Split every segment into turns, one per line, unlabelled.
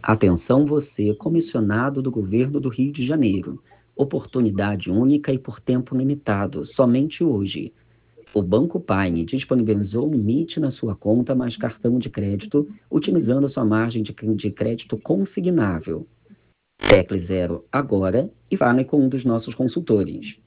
Atenção você, comissionado do Governo do Rio de Janeiro. Oportunidade única e por tempo limitado, somente hoje. O Banco Paine disponibilizou um limite na sua conta mais cartão de crédito, utilizando sua margem de crédito consignável. Tecle 0 agora e fale com um dos nossos consultores.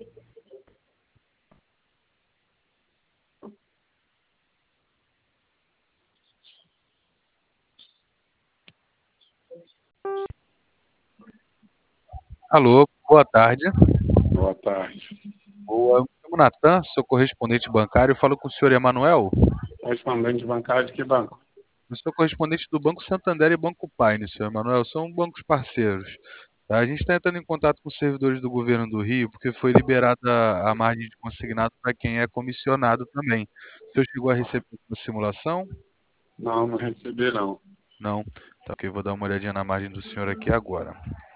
Alô, boa tarde.
Boa tarde.
Boa. Eu sou o Natan, sou correspondente bancário. Eu falo com o senhor Emanuel.
Correspondente bancário de que banco?
Eu sou correspondente do Banco Santander e Banco Paine, senhor Emanuel. São bancos parceiros. Tá? A gente está entrando em contato com os servidores do governo do Rio, porque foi liberada a margem de consignado para quem é comissionado também. O senhor chegou a receber uma simulação?
Não, não recebi não.
Não. Tá, ok, vou dar uma olhadinha na margem do senhor aqui agora.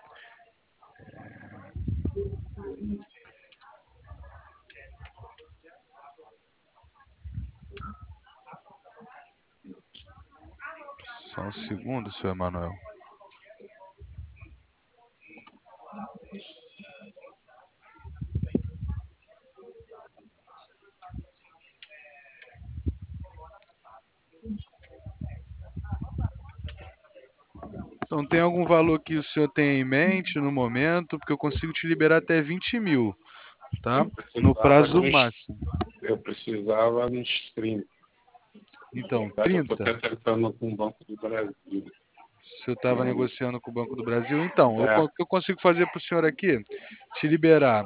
Só um segundo, senhor Emanuel. Então, tem algum valor que o senhor tem em mente no momento? Porque eu consigo te liberar até 20 mil, tá? No prazo máximo.
Eu precisava nos 30.
Então,
Eu estou
30.
até tentando com o Banco do Brasil.
O senhor estava negociando com o Banco do Brasil? Então,
É.
o que eu consigo fazer para o senhor aqui? Te liberar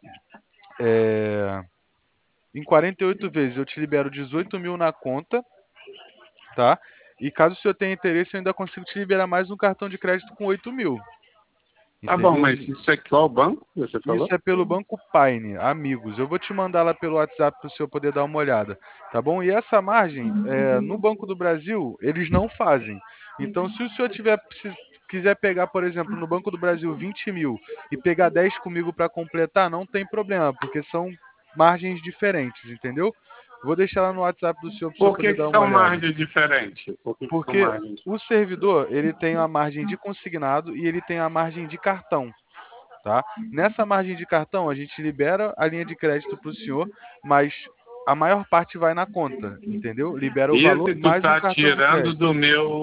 em 48 vezes. Eu te libero 18 mil na conta, tá? E caso o senhor tenha interesse, eu ainda consigo te liberar mais um cartão de crédito com 8 mil.
Tá bom,
Entendeu?
mas isso é qual banco que você falou?
Isso é pelo Banco Paine, amigos. Eu vou te mandar lá pelo WhatsApp para o senhor poder dar uma olhada, tá bom? E essa margem, no Banco do Brasil, eles não fazem. Então, se o senhor quiser pegar, por exemplo, no Banco do Brasil 20 mil e pegar 10 comigo para completar, não tem problema, porque são margens diferentes, entendeu? Vou deixar lá no WhatsApp do senhor para o senhor
Por que
poder
que
dar uma
são
olhada.
margens diferentes? Por que que são
Porque
margens
o servidor, ele tem a margem de consignado e ele tem a margem de cartão. Tá? Nessa margem de cartão, a gente libera a linha de crédito para o senhor, mas a maior parte vai na conta, entendeu? Libera o
Isso
valor
tu
mais o
tá
cartão de
tirando
crédito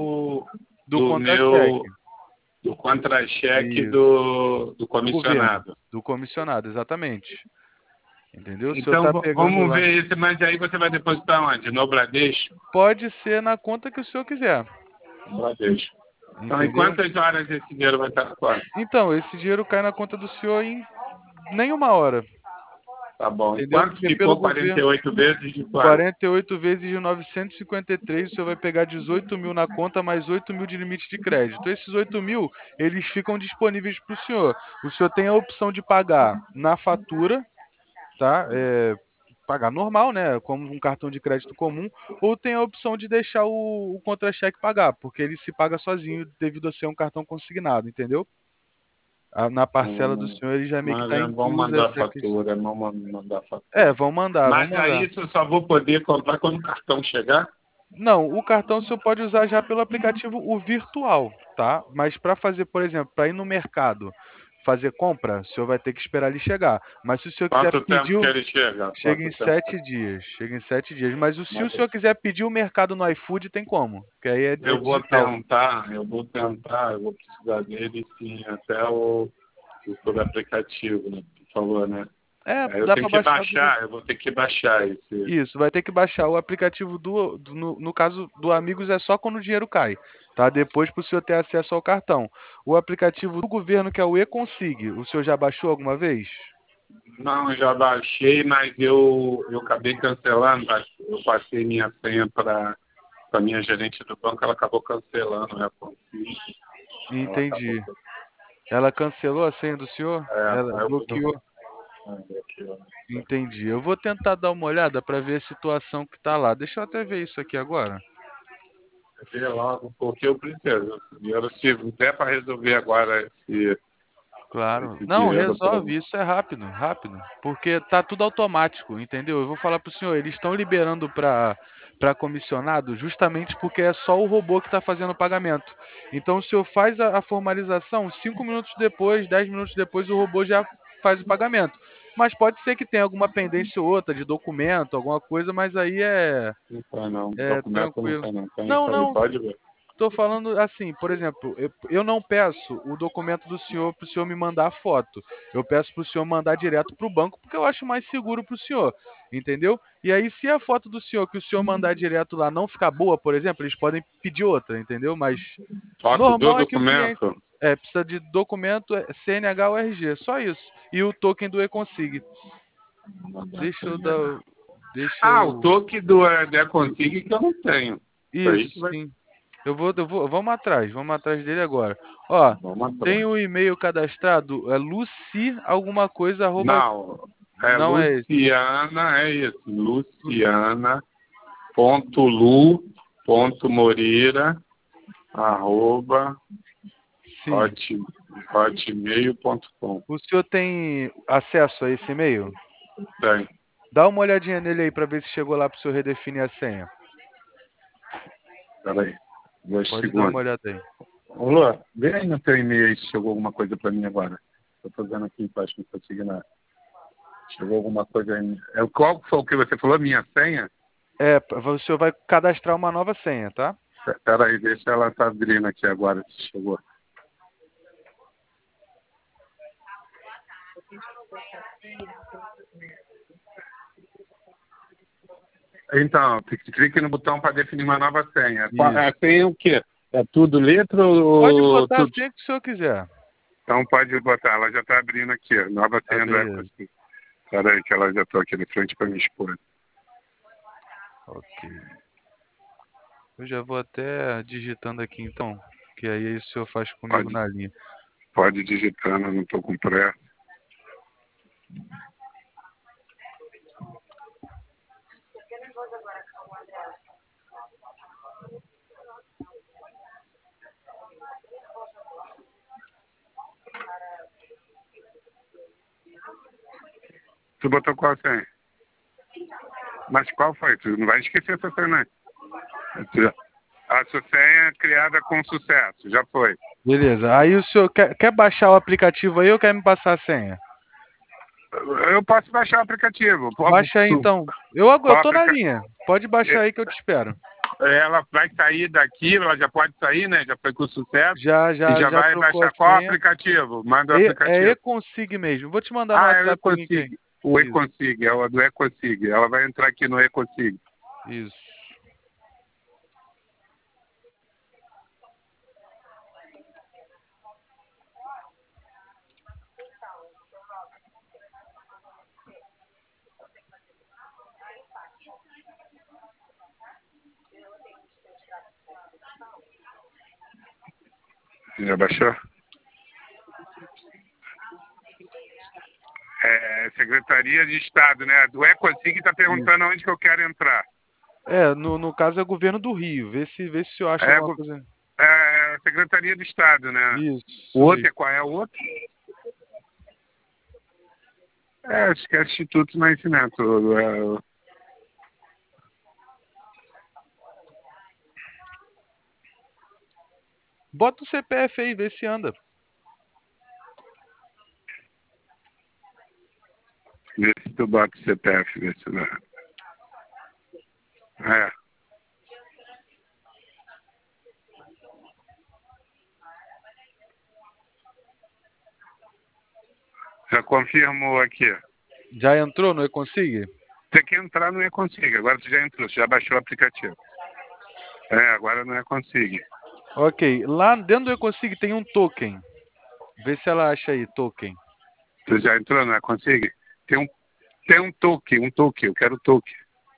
do contra-cheque.
do contra-cheque
Isso,
do
do governo,
comissionado.
do comissionado, exatamente. Entendeu? O senhor
Então
está pegando
vamos
lá.
ver isso, mas aí você vai depositar onde? No Bradesco?
Pode ser na conta que o senhor quiser,
No Bradesco. Então, em
entendeu?
quantas horas esse dinheiro vai estar na conta?
Então, esse dinheiro cai na conta do senhor em nenhuma hora,
Tá bom. E
entendeu?
quanto
Porque pelo
ficou
governo
48 vezes de quanto?
48 vezes de 953, o senhor vai pegar 18 mil na conta, mais 8 mil de limite de crédito. Esses 8 mil, eles ficam disponíveis para o senhor. O senhor tem a opção de pagar na fatura, tá? Pagar normal, né? Como um cartão de crédito comum, ou tem a opção de deixar o contra-cheque pagar, porque ele se paga sozinho devido a ser um cartão consignado, entendeu? Na parcela do senhor ele já meio que
Mas
está
é bom
inclusa
mandar a
essa questão.
fatura, é bom mandar a fatura.
Vão mandar, vão
Mas aí
mandar.
isso eu só vou poder comprar quando o cartão chegar?
Não, o cartão o senhor pode usar já pelo aplicativo o virtual, tá? Mas para fazer, por exemplo, para ir no mercado fazer compra, o senhor vai ter que esperar ele chegar. Mas se o senhor quiser
Quanto
pedir,
tempo que ele chega?
chega em
Quanto tempo?
7 dias. Chega em 7 dias. Mas se o
Mas
senhor quiser pedir o mercado no iFood, tem como. Que aí é digital.
eu vou precisar dele sim, até o aplicativo, né? Que tu falou, né? Aí eu
Dá
tenho
para
que
baixar do.
baixar, eu vou ter que baixar esse.
Isso, vai ter que baixar o aplicativo no caso do Amigos é só quando o dinheiro cai, tá? Depois para o senhor ter acesso ao cartão. O aplicativo do governo que é o e-Consig, o senhor já baixou alguma vez?
Não, eu já baixei, mas eu acabei cancelando. Eu passei minha senha para a minha gerente do banco, ela acabou cancelando, né? Ela acabou
Entendi. Ela cancelou a senha do senhor? Ela
aí eu fui
bloqueou?
aqui, ó.
Entendi. Eu vou tentar dar uma olhada para ver a situação que tá lá. Deixa eu até ver isso aqui agora.
Vê logo, porque eu preciso. Dinheiro, se der para resolver agora
Claro.
esse
Não,
dinheiro para
resolve. Isso é rápido, rápido. Porque tá tudo automático, entendeu? Eu vou falar pro senhor, eles estão liberando para comissionado, justamente porque é só o robô que está fazendo o pagamento. Então o senhor faz a formalização, 5 minutos depois, 10 minutos depois, o robô já faz o pagamento. Mas pode ser que tenha alguma pendência ou outra de documento, alguma coisa, mas aí
Não tá, não.
é
Documento não
tranquilo.
tem, não. Tem
Não,
isso aí,
não,
pode ver.
estou falando assim, por exemplo, eu não peço o documento do senhor para o senhor me mandar a foto. Eu peço para o senhor mandar direto para o banco, porque eu acho mais seguro para o senhor, entendeu? E aí, se a foto do senhor que o senhor mandar direto lá não ficar boa, por exemplo, eles podem pedir outra, entendeu? Mas
Foto do
normal é que o cliente
documento.
precisa de documento CNH ou RG, só isso. E o token do e-consig. Deixa eu dar. Deixa
Ah, o
eu.
toque do Econsig que eu não tenho. Isso aí que
Isso,
vai.
sim. Vamos atrás dele agora. Ó,
Vamos
tem
atrás.
o e-mail cadastrado, é Luci alguma coisa, arroba,
Não, é
não é esse.
Luciana, é isso. Luciana.lu.moreira
Sim.
hotmail.com.
O senhor tem acesso a esse e-mail?
Tem.
Dá uma olhadinha nele aí para ver se chegou lá para o senhor redefinir a senha.
Peraí. 2
Pode dar uma
segundos.
olhada aí.
Ô, Lua, vê aí no teu e-mail aí se chegou alguma coisa para mim agora. Estou fazendo aqui embaixo, não consigo nada. Chegou alguma coisa aí. Qual foi o que você falou? Minha senha?
O senhor vai cadastrar uma nova senha, tá?
Peraí, deixa ela tá abrindo aqui agora se chegou. Então, clique no botão para definir uma nova senha. A
Isso.
senha é o quê? É tudo letra
Pode
ou
botar a
tudo?
senha que o senhor quiser.
Então pode botar, ela já está abrindo aqui, nova senha do
Beleza.
Ecosystem. Peraí, que ela já está aqui de frente para minha esposa.
Ok. Eu já vou até digitando aqui então, que aí o senhor faz comigo na linha.
Pode digitando, não estou com pressa. Tu botou qual senha? Mas qual foi? Tu não vai esquecer essa senha, né? A sua senha é criada com sucesso, já foi.
Beleza. Aí o senhor quer baixar o aplicativo aí ou quer me passar a senha?
Eu posso baixar o aplicativo.
Baixa aí então. Eu tô na linha. Pode baixar aí que eu te espero.
Ela vai sair daqui, ela já pode sair, né? Já foi com sucesso.
Já
E já vai
trocou
baixar
a
qual
senha.
aplicativo? Manda o
É
aplicativo.
e-consig mesmo. Vou te mandar no
Ah, é o
WhatsApp o link aí.
Econsig. O
Isso.
Econsig, é o do Econsig. Ela vai entrar aqui no Econsig.
Isso.
Já baixou? Secretaria de Estado, né? Do Econsig está perguntando onde que eu quero entrar.
No caso é o governo do Rio. Vê se o senhor acha alguma coisa.
Secretaria de Estado, né?
Isso.
O outro qual é o outro? Acho que é Instituto do Nascimento.
Bota o CPF aí, vê se anda.
Vê se tu bota o CPF, vê se dá. Já confirmou aqui.
Já entrou no e-consig?
Você quer entrar no Econsig, agora você já entrou, você já baixou o aplicativo. Agora no Econsig.
Ok, lá dentro do e-consig tem um token. Vê se ela acha aí, token.
Você já entrou no Econsig? Tem um token, eu quero o token.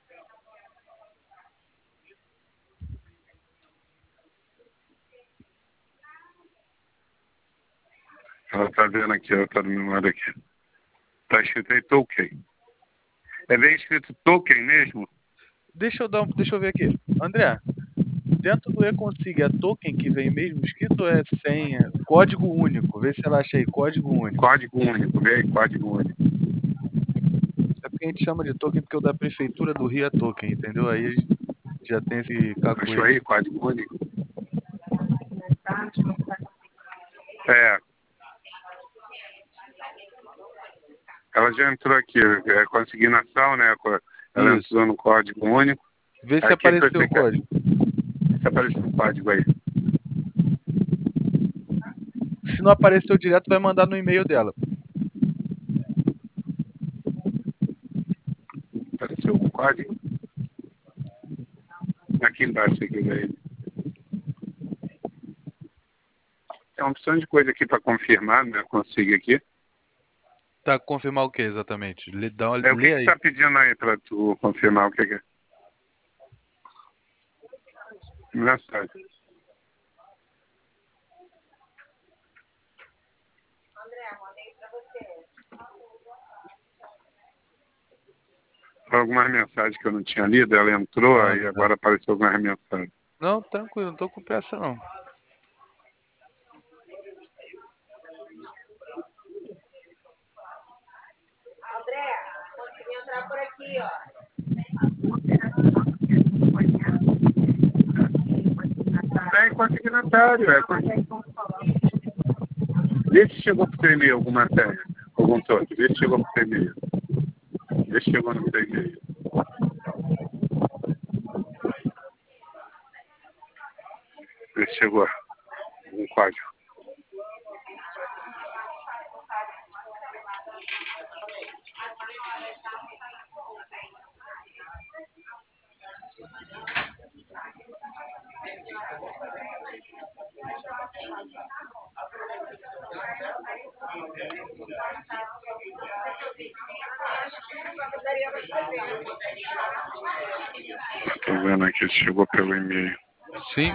Ela tá vendo aqui, ela tá do meu lado aqui. Tá escrito aí token. É bem escrito token mesmo?
Deixa eu ver aqui. André, dentro do e-consig é token que vem mesmo escrito ou é senha? Código único. Vê se ela acha aí, código único.
Código único, vem aí, código único.
É porque a gente chama de token porque o da prefeitura do Rio é token, entendeu? Aí Já tem esse
Achou
cacuete.
aí, código único? É. Ela já entrou aqui, consignação, né? Ela
Isso.
entrou no código único.
Vê se
Aí,
apareceu o código.
Se apareceu o código aí.
Se não apareceu direto, vai mandar no e-mail dela.
Apareceu o código. Aqui embaixo, aqui daí. Tem uma opção de coisa aqui para confirmar, né? Consigo aqui.
Tá, confirmar o que exatamente?
O que
Lê aí.
você tá pedindo aí para tu confirmar o que é? Mensagem. Algumas mensagens que eu não tinha lido, ela entrou, aí agora apareceu algumas mensagens.
Não, tranquilo, não tô com pressa não.
André, consegui entrar por aqui, ó.
É consignatário, Vê se chegou pro seu e-mail alguma matéria, algum toque. Vê se chegou pro seu e-mail. Vê se chegou no seu e-mail. Vê se chegou um código. Estou vendo aqui se chegou pelo e-mail.
Sim.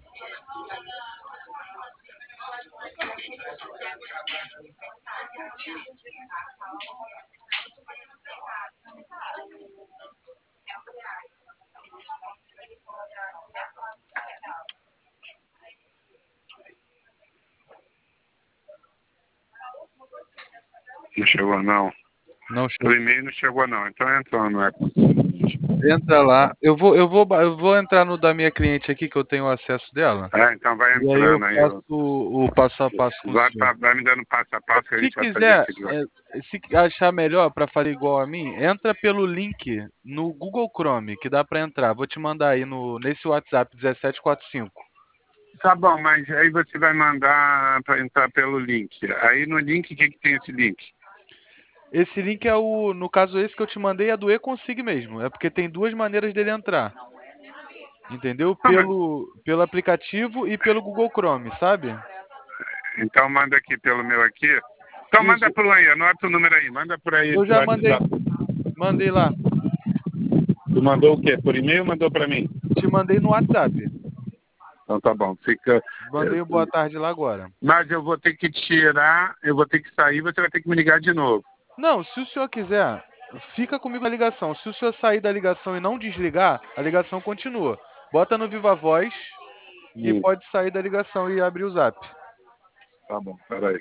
Não chegou não.
Não chegou.
O e-mail não chegou não, então entrou, não é?
Entra lá. Eu vou entrar no da minha cliente aqui, que eu tenho acesso dela.
Então vai
E aí eu
entrando aí.
faço o passo a passo com o senhor.
Vai me dando passo a passo que a
Se
gente vai fazer
quiser,
aqui de lá.
se achar melhor para fazer igual a mim, entra pelo link no Google Chrome, que dá para entrar. Vou te mandar aí nesse WhatsApp 1745.
Tá bom, mas aí você vai mandar para entrar pelo link. Aí no link, o que tem esse link?
Esse link é no caso esse que eu te mandei é do eConsig mesmo. É porque tem duas maneiras dele entrar. Entendeu? Pelo aplicativo e pelo Google Chrome, sabe?
Então manda aqui pelo meu aqui. Então
Isso.
manda por aí, anota o número aí, manda por aí.
Eu já mandei. Mandei lá.
Tu mandou o quê? Por e-mail ou mandou para mim?
Te mandei no WhatsApp.
Então tá bom, fica...
Mandei o boa tarde lá agora.
Mas eu vou ter que tirar, eu vou ter que sair, você vai ter que me ligar de novo.
Não, se o senhor quiser, fica comigo na ligação. Se o senhor sair da ligação e não desligar, a ligação continua. Bota no Viva Voz e pode sair da ligação e abrir o Zap.
Tá bom, peraí.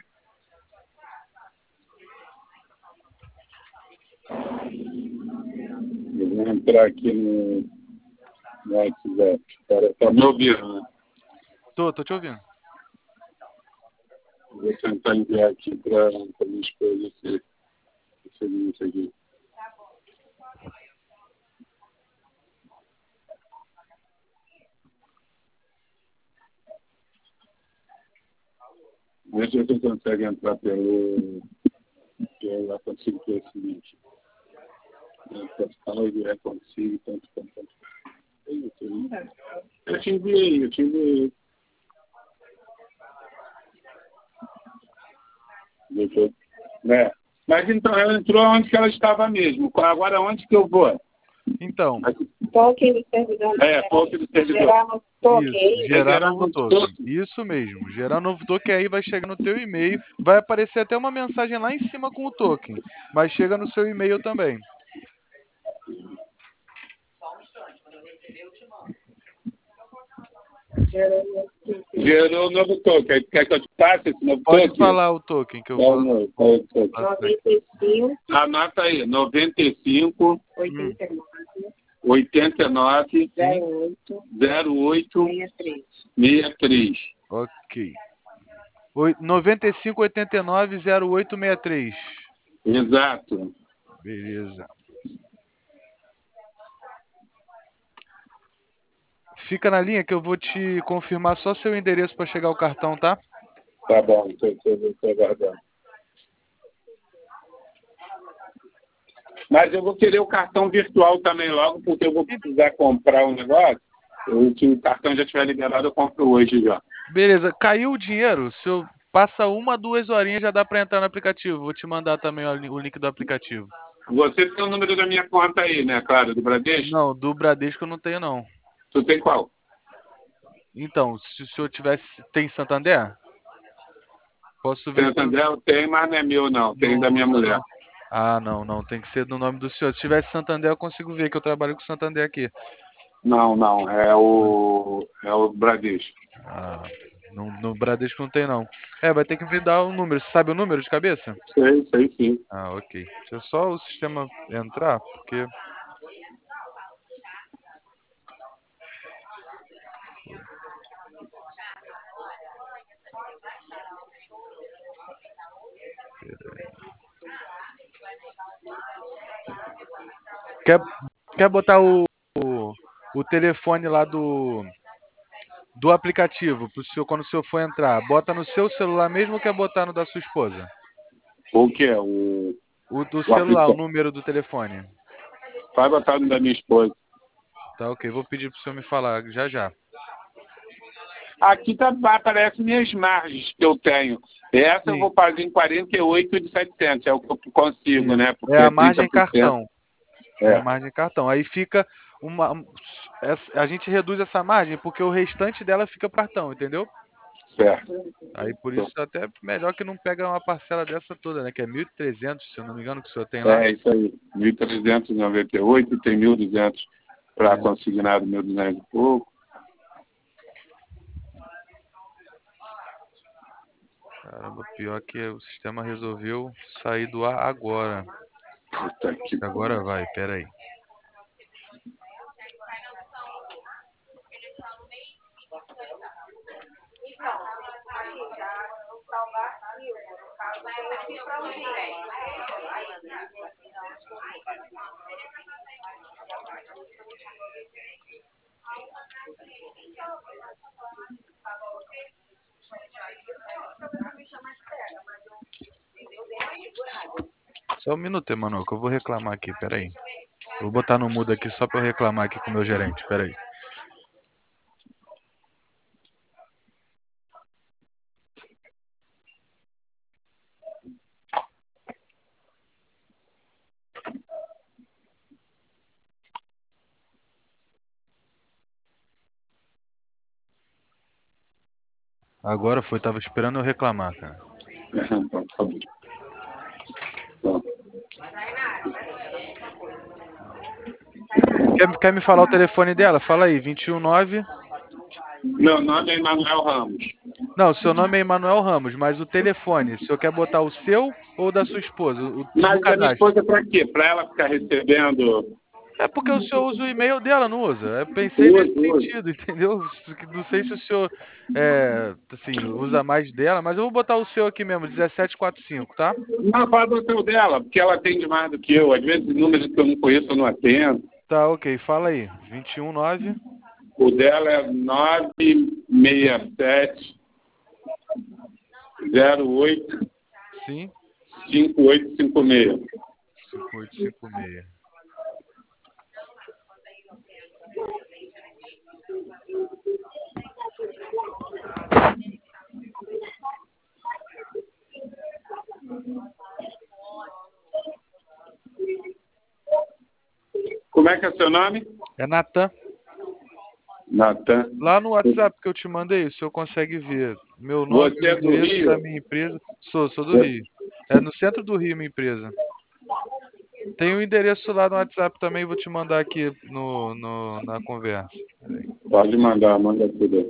Eu vou entrar aqui no WhatsApp. Tá me ouvindo, né?
Tô te ouvindo.
Vou tentar enviar aqui para minha esposa esse link aqui. Veja se você consegue entrar pelo... Eu já consigo ter esse link. Portal e consigo, tanto. Eu te enviei. Né? Mas então, ela entrou onde que ela estava mesmo. Agora, onde que eu vou?
Então.
Token do servidor.
Token do servidor.
Gerar novo token.
Isso, gerar novo token. Isso mesmo. Gerar novo token aí vai chegar no teu e-mail. Vai aparecer até uma mensagem lá em cima com o token. Mas chega no seu e-mail também.
Gerou um novo token. Quer que eu te passe esse novo token?
Pode falar o token que eu vou...
95.
Anota aí, 95.
89.
89 08 63.
Ok. 95 89 08 63.
Exato.
Beleza. Fica na linha que eu vou te confirmar só seu endereço para chegar o cartão, tá?
Tá bom, estou aguardando. Mas eu vou querer o cartão virtual também logo, porque eu vou precisar comprar um negócio. Se o cartão já estiver liberado, eu compro hoje já.
Beleza. Caiu o dinheiro, se eu passa 1, 2 horinhas já dá para entrar no aplicativo. Vou te mandar também o link do aplicativo.
Você tem o número da minha conta aí, né, claro, do Bradesco?
Não, do Bradesco eu não tenho, não.
Tu tem qual?
Então, se o senhor tivesse... Tem Santander? Posso ver
Santander eu tenho, mas não é meu, não. Tem da minha mulher.
Não. Ah, não. Tem que ser no nome do senhor. Se tivesse Santander, eu consigo ver que eu trabalho com Santander aqui.
Não. É o Bradesco.
Ah, no Bradesco não tem, não. Vai ter que me dar o número. Você sabe o número de cabeça?
Sei sim.
Ah, ok. Deixa eu só o sistema entrar, porque... Quer botar o telefone lá do aplicativo pro senhor, quando o senhor for entrar? Bota no seu celular mesmo ou quer botar no da sua esposa?
O que é?
O do celular, o número do telefone.
Vai botar no da minha esposa.
Tá, ok. Vou pedir pro senhor me falar já.
Aqui aparecem minhas margens que eu tenho. Essa
Sim.
eu vou pagar em 48.700, é o que eu consigo,
Isso.
né? Porque
É a margem
30%.
cartão.
É.
A margem cartão. Aí fica a gente reduz essa margem porque o restante dela fica pro cartão, entendeu?
Certo.
Aí por isso até melhor que não pega uma parcela dessa toda, né? Que é 1.300, se eu não me engano, que o senhor tem lá.
É isso aí. 1.398, tem 1.200 para consignado, 1.200 e pouco.
Caramba, pior que o sistema resolveu sair do ar agora.
Puta que
Agora vai, pera aí. Só um minuto, Emanuel, que eu vou reclamar aqui, pera aí. Vou botar no mudo aqui só pra eu reclamar aqui com o meu gerente, pera aí. Agora foi, tava esperando eu reclamar, cara. Quer me falar o telefone dela? Fala aí, 219.
Meu nome é Emanuel Ramos.
Não, seu nome é Emanuel Ramos, mas o telefone, o senhor quer botar o seu ou da sua esposa?
Mas a minha esposa para quê? Para ela ficar recebendo...
É porque o senhor usa o e-mail dela, não usa? Eu pensei nesse sentido, entendeu? Não sei se o senhor assim, usa mais dela, mas eu vou botar o seu aqui mesmo, 1745, tá?
Não, pode botar o dela, porque ela atende mais do que eu. Às vezes, números que eu não conheço, eu não atendo.
Tá, ok. Fala aí. 219.
O dela é 967 08
Sim.
5856.
5856.
Como é que é seu nome?
É Natan.
Natan.
Lá no WhatsApp que eu te mandei, o senhor consegue ver meu nome,
Você é
o
do
endereço
Rio?
da minha empresa. Sou do Rio. É no centro do Rio, minha empresa. Tem o endereço lá no WhatsApp também, vou te mandar aqui na conversa.
Pode mandar, manda tudo.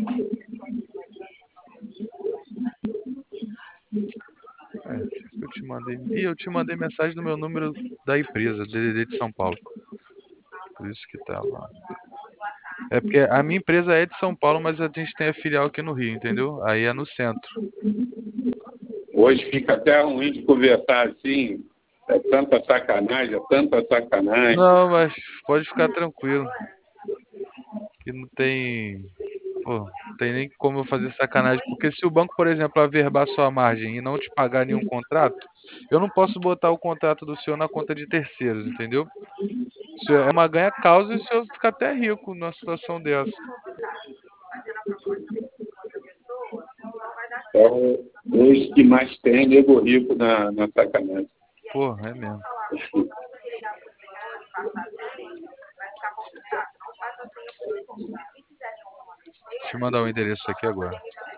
Deixa eu te mandei. Ih, eu te mandei mensagem do meu número da empresa, DDD de São Paulo. Por isso que tava. É porque a minha empresa é de São Paulo, mas a gente tem a filial aqui no Rio, entendeu? Aí é no centro.
Hoje fica até ruim de conversar assim. É tanta sacanagem, é tanta sacanagem.
Não, mas pode ficar tranquilo. Que não tem. Pô, não tem nem como eu fazer sacanagem. Porque se o banco, por exemplo, averbar sua margem e não te pagar nenhum contrato, eu não posso botar o contrato do senhor na conta de terceiros, entendeu? Isso é uma ganha-causa e o senhor fica até rico numa situação dessa.
Então, hoje que mais tem nego rico na sacanagem.
Pô, é mesmo. Deixa eu mandar o endereço aqui agora.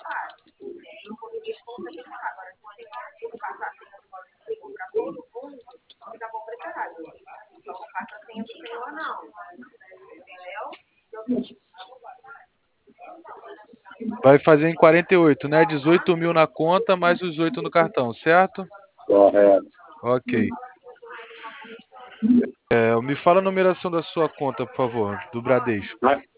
Vai fazer em 48, né? 18 mil na conta, mais os 8 no cartão, certo?
Correto.
Ok. Me fala a numeração da sua conta, por favor, do Bradesco.